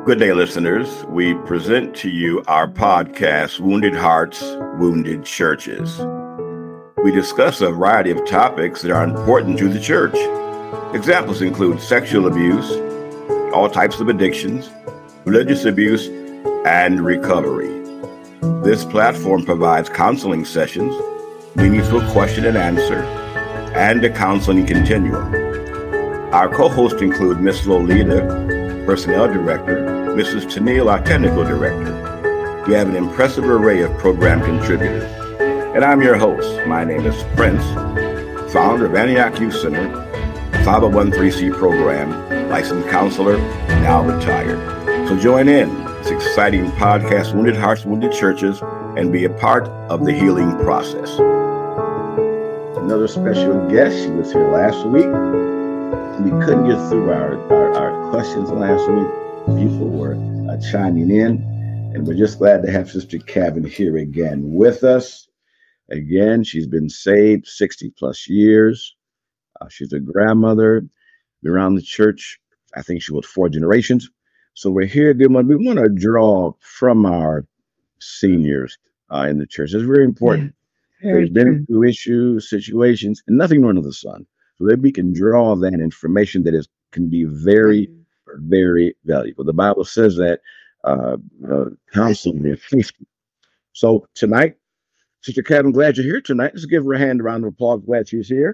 Good day, listeners. We present to you our podcast, Wounded Hearts, Wounded Churches. We discuss a variety of topics that are important to the church. Examples include sexual abuse, all types of addictions, religious abuse, and recovery. This platform provides counseling sessions, meaningful question and answer, and a counseling continuum. Our co-hosts include Ms. Lolita, Personnel Director, Mrs. Tennille, our Technical Director. We have an impressive array of program contributors. And I'm your host. My name is Prince, founder of Antioch Youth Center, 501(c) program, licensed counselor, now retired. So join in this exciting podcast, Wounded Hearts, Wounded Churches, and be a part of the healing process. Another special guest. She was here last week. We couldn't get through our questions last week. People were chiming in, and we're just glad to have Sister Kavin here again with us. Again, she's been saved 60 plus years. She's a grandmother, been around the church, I think she was 4 generations. So we're here, we want to draw from our seniors in the church. It's very important. They've been through issues, situations, and nothing new under the sun. So that we can draw that information that can be very, very valuable. The Bible says that counseling is 50. So tonight, Sister Kat, I'm glad you're here tonight. Let's give her a round of applause. Glad she's here.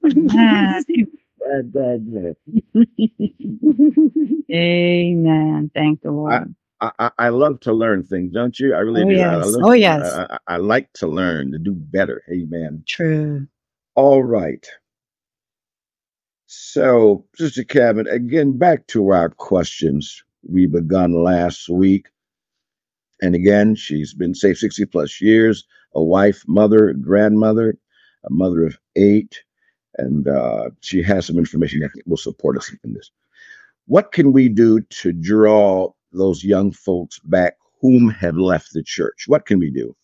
Amen. Thank the Lord. I love to learn things, don't you? I really do. Yes. Yes. I like to learn, to do better. Amen. True. All right. So, Sister Kavin, again, back to our questions we begun last week. And again, she's been saved 60 plus years, a wife, mother, grandmother, a mother of 8. And she has some information that will support us in this. What can we do to draw those young folks back whom have left the church? What can we do?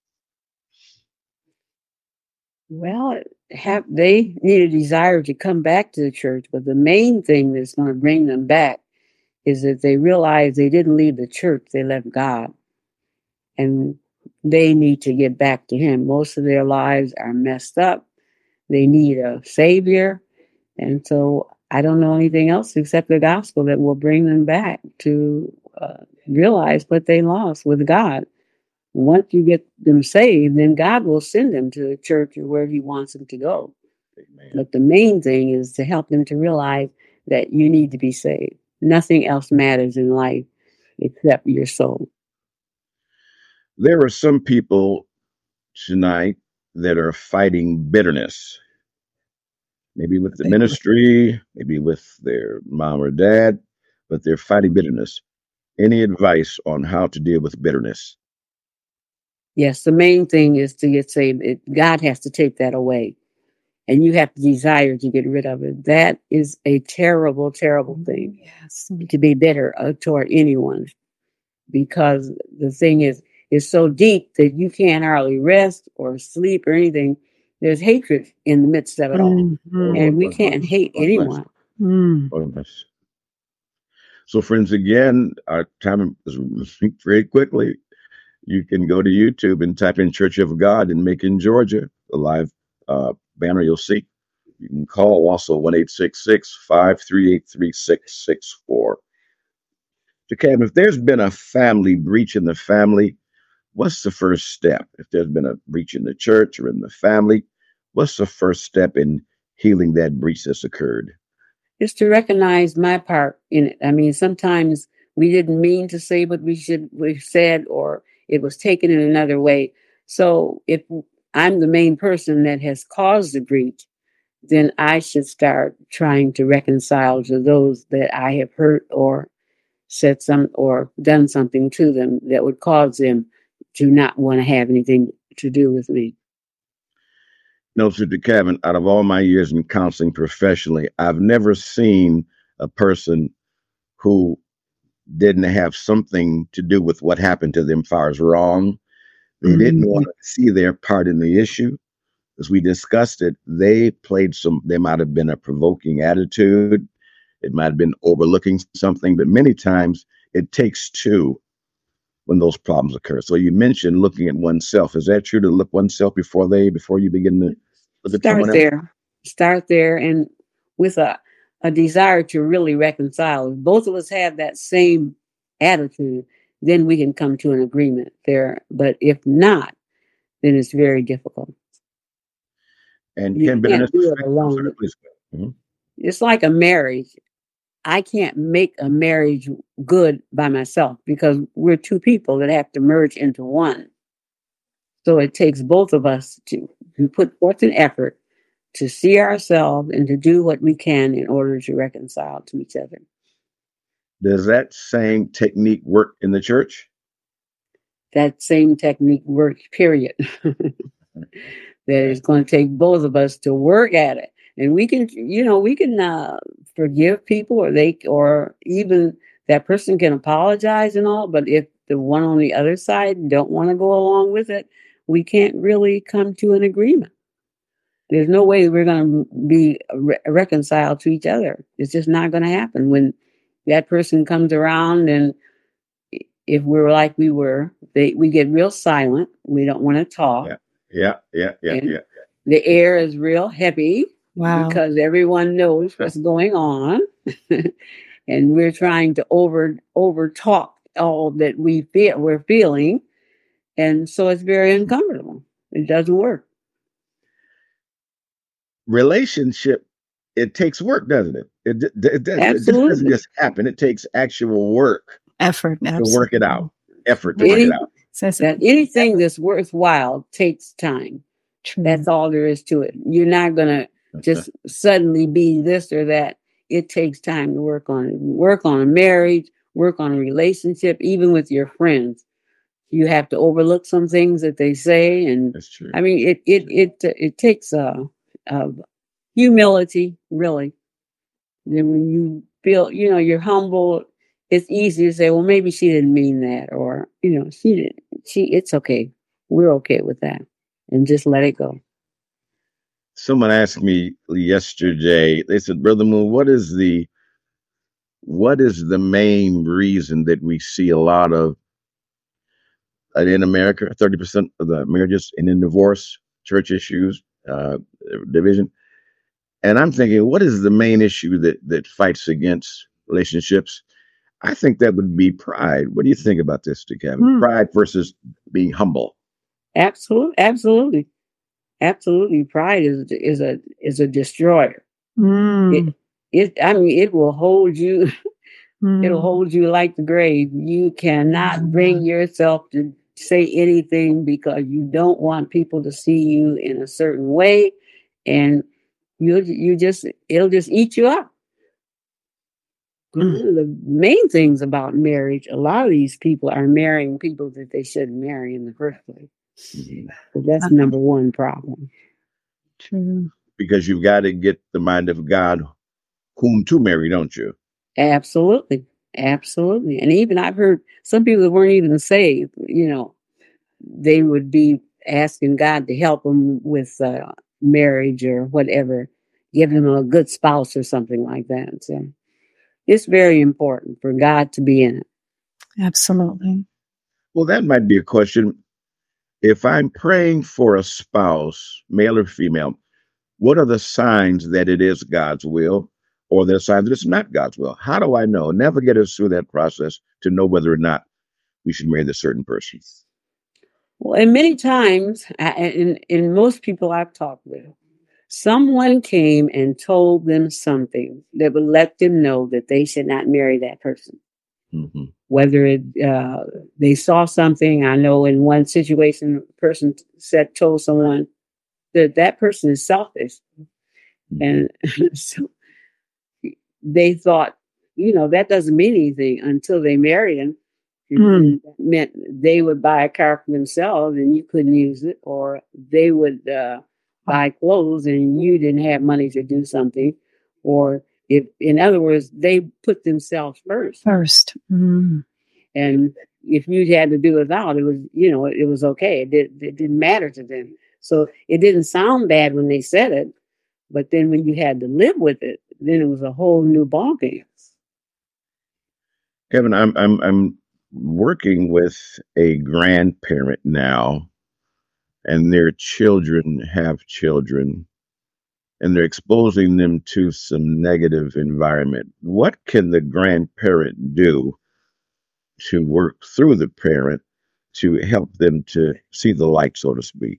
Well, they need a desire to come back to the church, but the main thing that's going to bring them back is that they realize they didn't leave the church, they left God. And they need to get back to Him. Most of their lives are messed up. They need a Savior. And so I don't know anything else except the gospel that will bring them back to realize what they lost with God. Once you get them saved, then God will send them to the church or where He wants them to go. Amen. But the main thing is to help them to realize that you need to be saved. Nothing else matters in life except your soul. There are some people tonight that are fighting bitterness, maybe with the ministry, maybe with their mom or dad, but they're fighting bitterness. Any advice on how to deal with bitterness? Yes, the main thing is to get saved. God has to take that away, and you have to desire to get rid of it. That is a terrible, terrible thing. Yes, to be bitter toward anyone, because the thing is, it's so deep that you can't hardly rest or sleep or anything. There's hatred in the midst of it all, and we can't hate anyone. So, friends, again, our time is moving very quickly. You can go to YouTube and type in Church of God in Macon, Georgia. The live banner you'll see. You can call also 1-866-538-3664. So, Kevin, if there's been a family breach in the family, what's the first step? If there's been a breach in the church or in the family, what's the first step in healing that breach that's occurred? It's to recognize my part in it. I mean, sometimes we didn't mean to say what we've said, or it was taken in another way. So if I'm the main person that has caused the breach, then I should start trying to reconcile to those that I have hurt or said or done something to them that would cause them to not want to have anything to do with me. No, Sister Kavin, out of all my years in counseling professionally, I've never seen a person who didn't have something to do with what happened to them as far as wrong. They didn't want to see their part in the issue. As we discussed it, they might have been a provoking attitude. It might have been overlooking something, but many times it takes two when those problems occur. So you mentioned looking at oneself. Is that true, to look oneself before you begin to look at someone else? Start there, and with a desire to really reconcile. If both of us have that same attitude, then we can come to an agreement there. But if not, then it's very difficult. And you can't do it alone. It's like a marriage. I can't make a marriage good by myself because we're two people that have to merge into one. So it takes both of us to put forth an effort to see ourselves and to do what we can in order to reconcile to each other. Does that same technique work in the church? That same technique works, period. That it's going to take both of us to work at it. And we can forgive people, or even that person can apologize and all. But if the one on the other side don't want to go along with it, we can't really come to an agreement. There's no way we're going to be reconciled to each other. It's just not going to happen. When that person comes around, and if we're like we were, we get real silent. We don't want to talk. Yeah. The air is real heavy. Wow. Because everyone knows what's going on. And we're trying to over talk all that we're feeling. And so it's very uncomfortable. It doesn't work. Relationship, it takes work, doesn't it? It doesn't just happen. It takes actual work. Effort. To work it out. Effort to work it out. That anything that's worthwhile takes time. True. That's all there is to it. You're not going to just suddenly be this or that. It takes time to work on it. Work on a marriage, work on a relationship, even with your friends. You have to overlook some things that they say, and that's true. I mean, it takes humility, really. And when you feel, you're humble, it's easy to say, well, maybe she didn't mean that, or she didn't. It's okay. We're okay with that, and just let it go. Someone asked me yesterday, they said, Brother Moon, what is the main reason that we see a lot of, in America, 30% of the marriages and in divorce, church issues, division? And I'm thinking, what is the main issue that fights against relationships? I think that would be pride. What do you think about this, Kevin? Pride versus being humble. Absolutely. Pride is a destroyer. It will hold you. It'll hold you like the grave. You cannot bring yourself to say anything because you don't want people to see you in a certain way, and it'll just eat you up. The main things about marriage, a lot of these people are marrying people that they shouldn't marry in the first place. So that's number one problem. True. Because you've got to get the mind of God whom to marry, don't you? Absolutely. And even I've heard some people that weren't even saved, they would be asking God to help them with marriage or whatever, give them a good spouse or something like that. So it's very important for God to be in it. Absolutely. Well, that might be a question. If I'm praying for a spouse, male or female, what are the signs that it is God's will, or the signs that it's not God's will? How do I know? Navigate us through that process to know whether or not we should marry this certain person. Well, and many times, in most people I've talked with, someone came and told them something that would let them know that they should not marry that person. Mm-hmm. Whether they saw something, I know in one situation, a person told someone that person is selfish. Mm-hmm. And so they thought, that doesn't mean anything until they married him. It meant they would buy a car for themselves and you couldn't use it, or they would buy clothes and you didn't have money to do something, or in other words, they put themselves first. Mm-hmm. And if you had to do without, it was, it was okay. It didn't matter to them. So it didn't sound bad when they said it, but then when you had to live with it, then it was a whole new ballgame. Kevin, I'm working with a grandparent now, and their children have children, and they're exposing them to some negative environment. What can the grandparent do to work through the parent to help them to see the light, so to speak?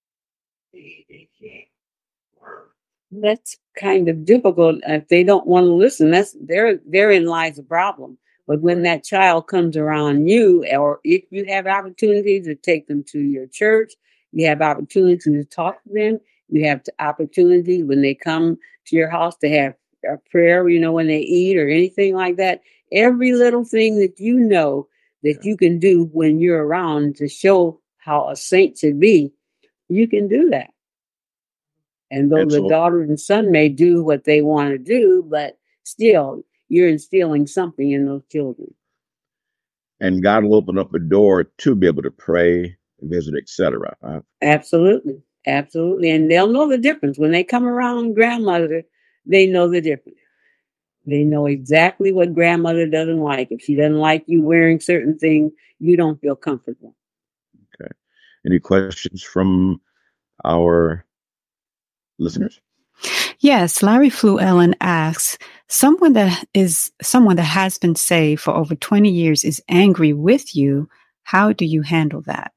That's kind of difficult if they don't want to listen. Therein lies the problem. But when that child comes around you, or if you have opportunities to take them to your church, you have opportunities to talk to them. You have the opportunity when they come to your house to have a prayer, when they eat or anything like that. Every little thing that that you can do when you're around to show how a saint should be, you can do that. And though And the so, daughter and son may do what they want to do, but still, you're instilling something in those children. and God will open up a door to be able to pray, visit, etc. Absolutely. Absolutely. And they'll know the difference. When they come around grandmother, they know the difference. They know exactly what grandmother doesn't like. If she doesn't like you wearing certain things, you don't feel comfortable. Okay. Any questions from our listeners? Yes, Larry Flew Ellen asks, someone that has been saved for over 20 years is angry with you. How do you handle that?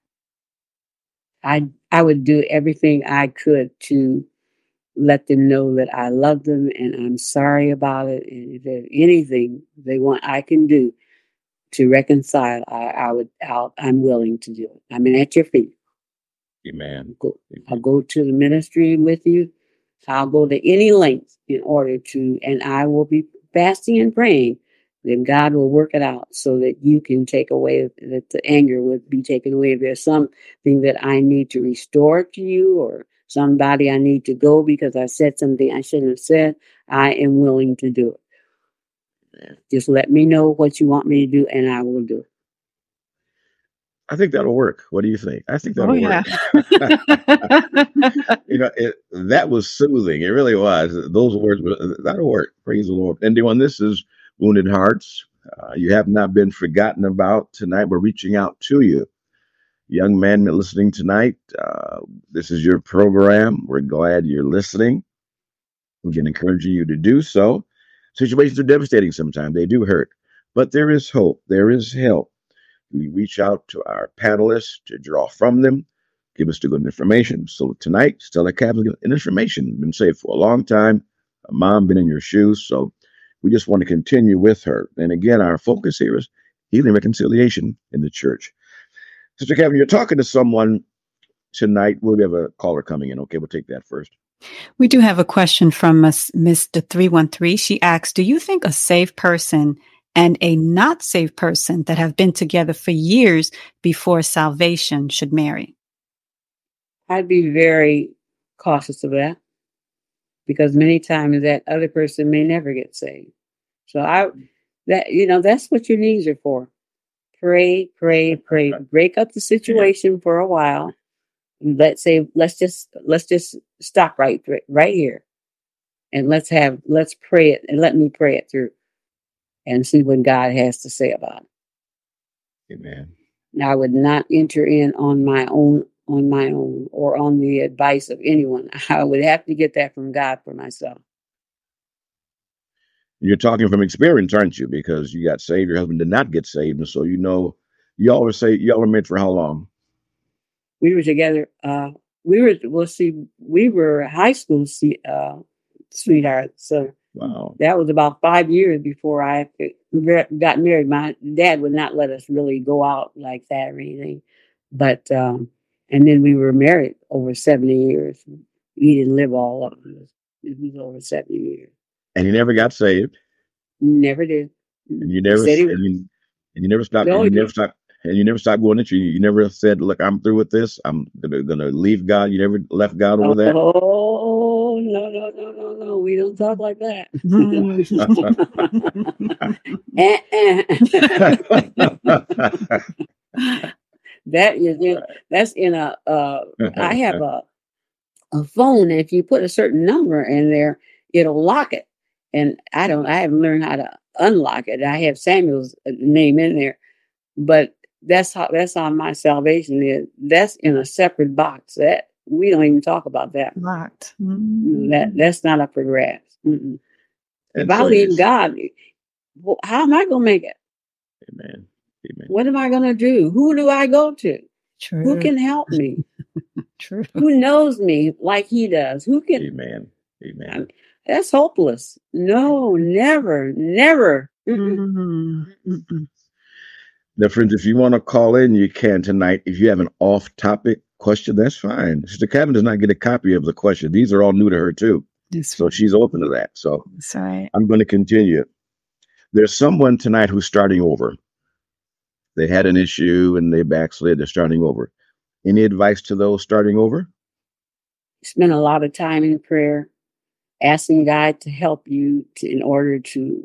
I would do everything I could to let them know that I love them and I'm sorry about it. And if there's anything they want, I can do to reconcile. I'm willing to do it. I'm at your feet. Amen. I'll go to the ministry with you. I'll go to any length in order to, and I will be fasting and praying that God will work it out so that you can take away, that the anger would be taken away. If there's something that I need to restore to you or somebody I need to go because I said something I shouldn't have said, I am willing to do it. Just let me know what you want me to do and I will do it. I think that'll work. What do you think? I think that'll work. That was soothing. It really was. Those words, that'll work. Praise the Lord. Anyone, this is Wounded Hearts. You have not been forgotten about tonight. We're reaching out to you. Young man listening tonight, this is your program. We're glad you're listening. We can encourage you to do so. Situations are devastating sometimes. They do hurt. But there is hope. There is help. We reach out to our panelists to draw from them, give us the good information. So tonight, Stella Cabs information. Been saved for a long time. A mom been in your shoes. So we just want to continue with her. And again, our focus here is healing and reconciliation in the church. Sister Kevin, you're talking to someone tonight. We'll have a caller coming in. Okay, we'll take that first. We do have a question from Mr. 313. She asks, do you think a saved person and a not saved person that have been together for years before salvation should marry? I'd be very cautious of that because many times that other person may never get saved. So that's what your knees are for. Pray, pray, pray. Break up the situation for a while. Let's just stop right here, and let's pray it, and let me pray it through, and see what God has to say about it. Amen. Now, I would not enter in on my own, or on the advice of anyone. I would have to get that from God for myself. You're talking from experience, aren't you? Because you got saved, your husband did not get saved, and so you always say y'all were married for how long? We were together. We were high school sweethearts. So wow, that was about 5 years before I got married. My dad would not let us really go out like that or anything. But and then we were married over 70 years. He didn't live all of it. It was over 70 years. And he never got saved. Never did. And you never stopped. No, and you never stopped going to church. You never said, "Look, I'm through with this. I'm gonna leave God." You never left God over there. Oh no! We don't talk like that. That's in a. I have a phone. If you put a certain number in there, it'll lock it. And I haven't learned how to unlock it. I have Samuel's name in there, but that's how my salvation is. That's in a separate box. That we don't even talk about that. Locked. That's not up for grabs. Mm-mm. If And I so leave God, how am I going to make it? Amen. Amen. What am I going to do? Who do I go to? True. Who can help me? True. Who knows me like he does? Who can? Amen. Amen. That's hopeless. No, never, never. Now, friends, if you want to call in, you can tonight. If you have an off-topic question, that's fine. Sister Kevin does not get a copy of the question. These are all new to her, too. So she's open to that. So that's right. I'm going to continue. There's someone tonight who's starting over. They had an issue and they backslid. They're starting over. Any advice to those starting over? Spend a lot of time in prayer, asking God to help you in order to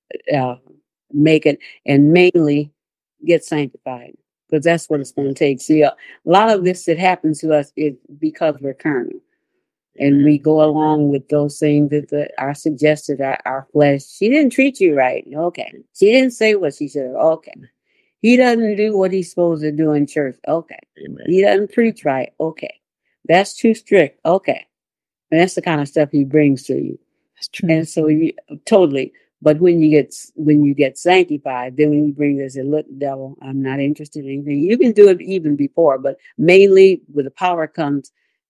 make it, and mainly get sanctified, because that's what it's going to take. See, a lot of this that happens to us is because we're carnal. And we go along with those things that are suggested, our flesh. She didn't treat you right. Okay. She didn't say what she should. Okay. He doesn't do what he's supposed to do in church. Okay. Amen. He doesn't preach right. Okay. That's too strict. Okay. And that's the kind of stuff he brings to you. That's true. And so totally. But when you get sanctified, then when you bring this and look, devil, I'm not interested in anything. You can do it even before, but mainly with the power comes.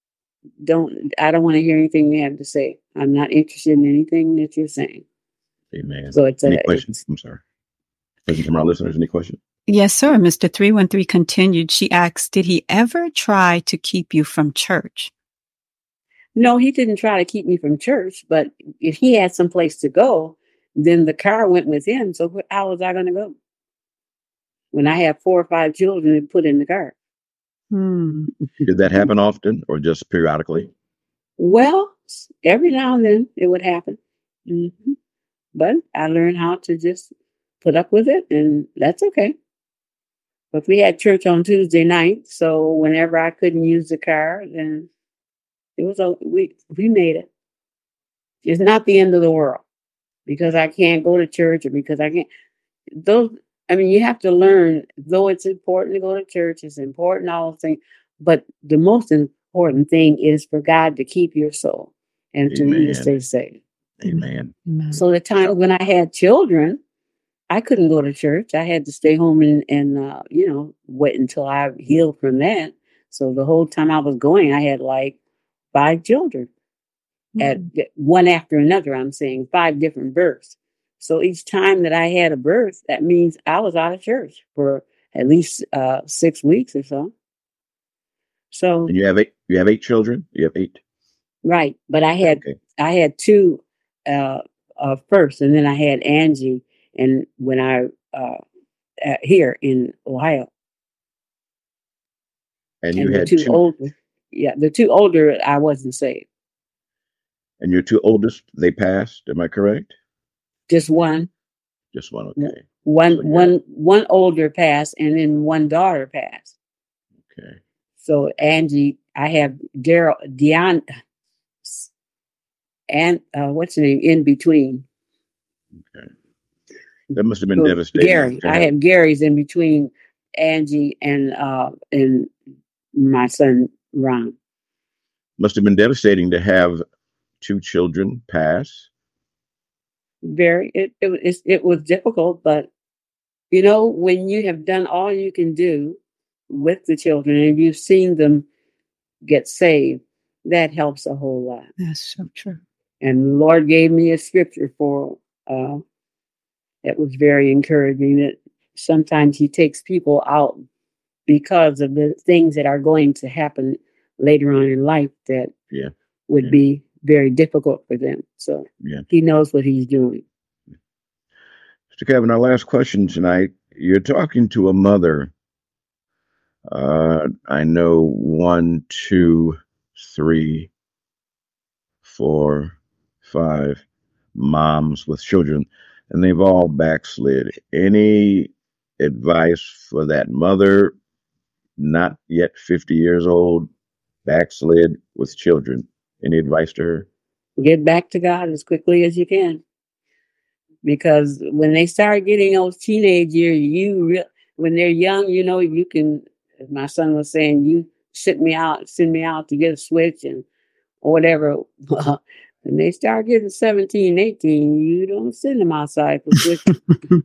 I don't want to hear anything you have to say. I'm not interested in anything that you're saying. Amen. So it's any questions? I'm sorry. From our listeners, any questions? Yes, sir. Mr. 313 continued. She asked, did he ever try to keep you from church? No, he didn't try to keep me from church, but if he had some place to go, then the car went with him. So how was I going to go? When I have 4 or 5 children to put in the car. Did that happen often or just periodically? Well, every now and then it would happen. Mm-hmm. But I learned how to just put up with it, and that's okay. But we had church on Tuesday night, so whenever I couldn't use the car, then it was we made it. It's not the end of the world because I can't go to church or because I can't. You have to learn, though it's important to go to church, it's important, all those things, but the most important thing is for God to keep your soul and to you to stay safe. Amen. So the time when I had children, I couldn't go to church. I had to stay home and wait until I healed from that. So the whole time I was going, I had like 5 children at one after another. I'm saying 5 different births. So each time that I had a birth, that means I was out of church for at least 6 weeks or so. So and you have 8. You have 8 children. You have 8, right? But I had 2 first, and then I had Angie, and when I here in Ohio, and you had 2 older. Yeah, the 2 older, I wasn't saved. And your 2 oldest, they passed. Am I correct? Just one. Just one. Okay. One older passed, and then 1 daughter passed. Okay. So Angie, I have Dion, and what's her name in between. Okay. That must have been devastating. Gary, I have Gary's in between Angie and my son Ron. Must have been devastating to have 2 children pass. Very, it was difficult, but when you have done all you can do with the children and you've seen them get saved, that helps a whole lot. That's so true. And the Lord gave me a scripture for that was very encouraging, that sometimes he takes people out because of the things that are going to happen later on in life that would be very difficult for them. So he knows what he's doing. Mr. Kevin, our last question tonight. You're talking to a mother. I know 1, 2, 3, 4, 5 moms with children, and they've all backslid. Any advice for that mother, not yet 50 years old, backslid with children? Any advice to her? Get back to God as quickly as you can. because when they start getting those teenage years, when they're young, you can, as my son was saying, you send me out to get a switch or whatever. When they start getting 17, 18, you don't send them outside for switches.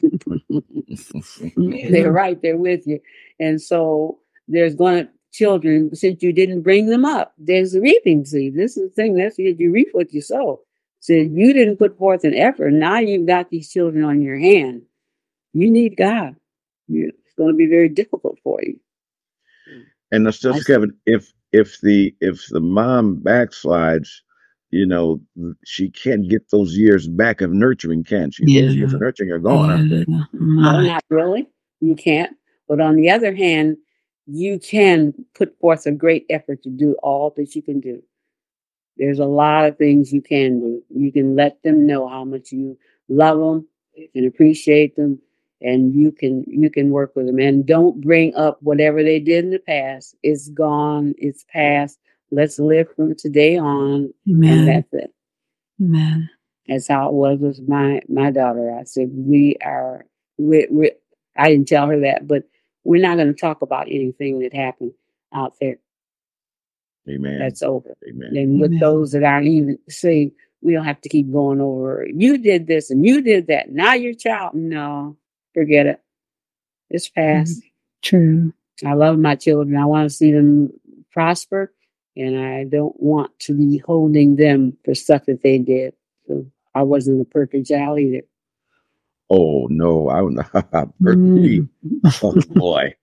They're right there with you. And so there's children, since you didn't bring them up, there's a reaping seed. This is the thing, that's it, you reap what you sow. So you didn't put forth an effort. Now you've got these children on your hand. You need God. It's going to be very difficult for you. And Sister Kevin, if the mom backslides, she can't get those years back of nurturing, can she? Those years of nurturing are gone, aren't they? No, not really. You can't. But on the other hand, you can put forth a great effort to do all that you can do. There's a lot of things you can do. You can let them know how much you love them and appreciate them, and you can work with them. And don't bring up whatever they did in the past. It's gone. It's past. Let's live from today on. Amen. And that's it. Amen. That's how it was with my daughter. I said, I didn't tell her that, but we're not going to talk about anything that happened out there. Amen. That's over. Amen. And with those that aren't even saved, we don't have to keep going over, you did this and you did that. Now your child. No, forget it. It's past. True. I love my children. I want to see them prosper. And I don't want to be holding them for stuff that they did. So I wasn't a perfect child either. Oh, no, I was not perfect. Oh, boy.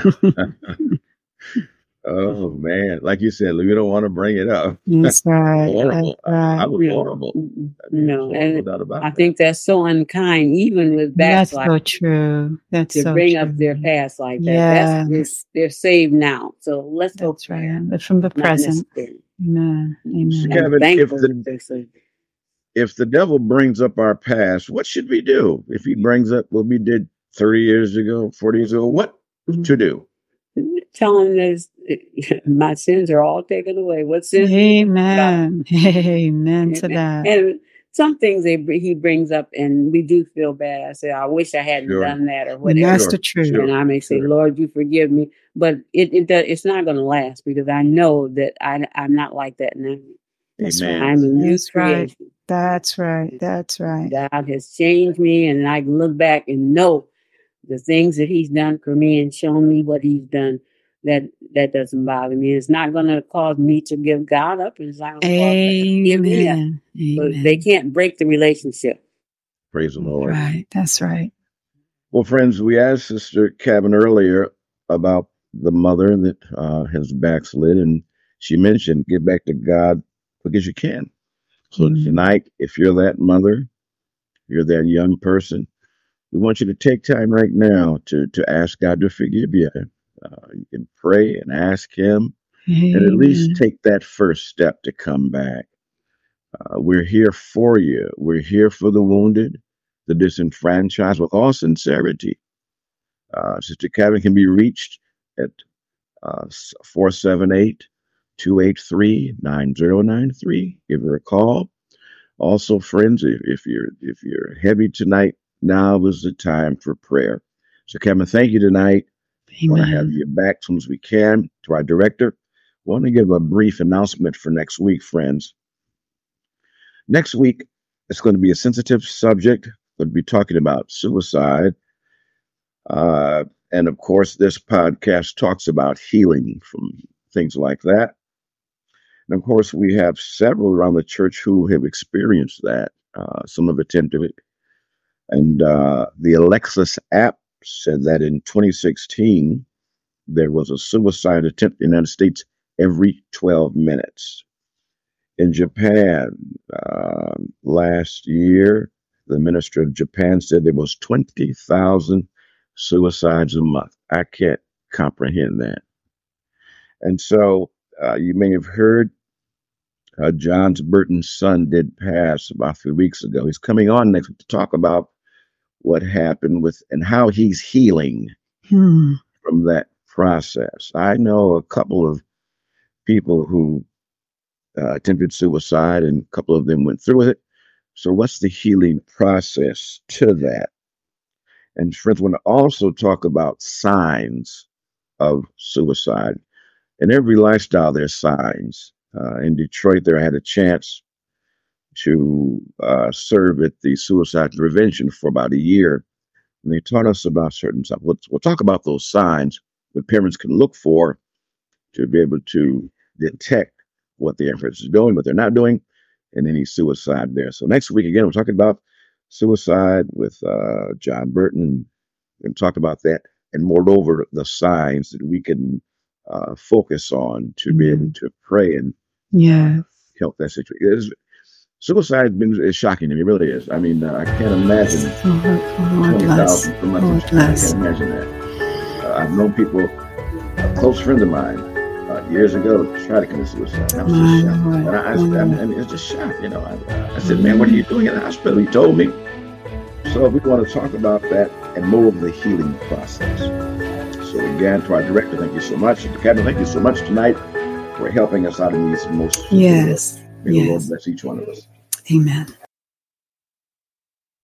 Oh, man. Like you said, we don't want to bring it up. That's right. Horrible. That's right. I was horrible. No, and I that. think that's so unkind, even with backsliding. That's so true. That's to so bring true. up their past like that. Yeah. They're saved now. So let's hope That's right. But from the present. Amen. Amen. Kevin, if the devil brings up our past, what should we do? If he brings up what we did 30 years ago, 40 years ago, what to do? Tell him that my sins are all taken away. What sins? Amen. Amen to that. And some things he brings up, and we do feel bad. I say, I wish I hadn't done that or whatever. That's the truth. And I may say, Lord, you forgive me. But it's not going to last, because I know that I'm not like that now. That's Amen. right. I'm a new creation. That's right. That's right. God has changed me, and I can look back and know the things that he's done for me and shown me what he's done. That doesn't bother me. It's not going to cause me to give God up. It's not going to cause me to give me up. But they can't break the relationship. Praise the Lord. Right. That's right. Well, friends, we asked Sister Kevin earlier about the mother that has backslid, and she mentioned get back to God because you can. So tonight, if you're that mother, you're that young person, we want you to take time right now to ask God to forgive you. You can pray and ask him, and at least take that first step to come back. We're here for you. We're here for the wounded, the disenfranchised, with all sincerity. Sister Kevin can be reached at 478-283-9093. Give her a call. Also, friends, if you're heavy tonight, now is the time for prayer. So, Kevin, thank you tonight. I want to have you back as soon as we can. To our director, I want to give a brief announcement for next week, friends. Next week, it's going to be a sensitive subject. We'll be talking about suicide. And of course, this podcast talks about healing from things like that. And of course, we have several around the church who have experienced that. Some have attempted it. And the Alexis app said that in 2016, there was a suicide attempt in the United States every 12 minutes. In Japan, last year, the Minister of Japan said there was 20,000 suicides a month. I can't comprehend that. And so you may have heard John Burton's son did pass about 3 weeks ago. He's coming on next week to talk about what happened with and how he's healing from that process. I know a couple of people who attempted suicide, and a couple of them went through with it. So what's the healing process to that? And friends, want to also talk about signs of suicide. In every lifestyle, there's signs. In Detroit, there I had a chance to serve at the suicide prevention for about a year. And they taught us about certain stuff. We'll talk about those signs that parents can look for to be able to detect what the infants is doing, what they're not doing, and any suicide there. So next week, again, we're talking about suicide with John Burton. We're going to talk about that and moreover, the signs that we can focus on to be able to pray and help that situation. Suicide is shocking to me. It really is. I mean, I can't imagine 20,000 per month. I can't imagine that. I've known people, a close friend of mine, years ago, tried to commit suicide. I was just shocked. I mean, it's just shocked. You know, I said, man, what are you doing in the hospital? He told me. So we want to talk about that and more of the healing process. So again, to our director, thank you so much. To Kevin, thank you so much tonight for helping us out in these most. Yes. May the Lord bless each one of us. Amen.